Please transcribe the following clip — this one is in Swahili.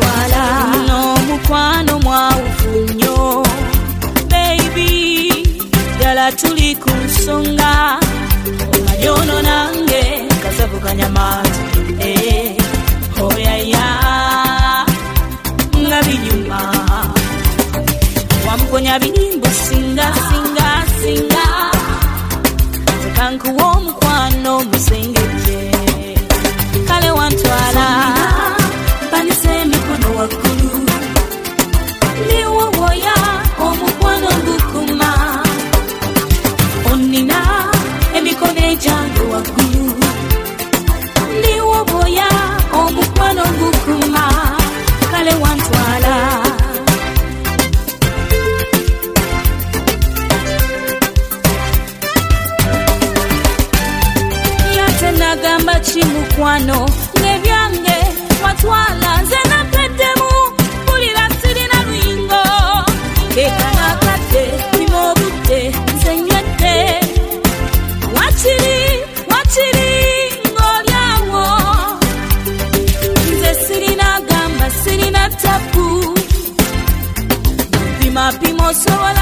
wantwala n'omukwano mwawufunyo baby dala tuli ku nsonga omanyono nange kasavu kanyamazi oyaya nga binyuma wamponya birimbo singa singa singa tekankuwa omukwano musengejje kale wantwala banise mikono waggulu niwowoya omukwano ngukuma onina emikono ejange waggulu niwowoya omukwano ngukuma kale wantwala nagamba chimukwano nebyange watwala nze napeddemu bulira sirina lwingo ekanakadde nimobudde nzenywedde wakiri ng'olyawo nze sirina gamba sirina tapu bimapimo sobola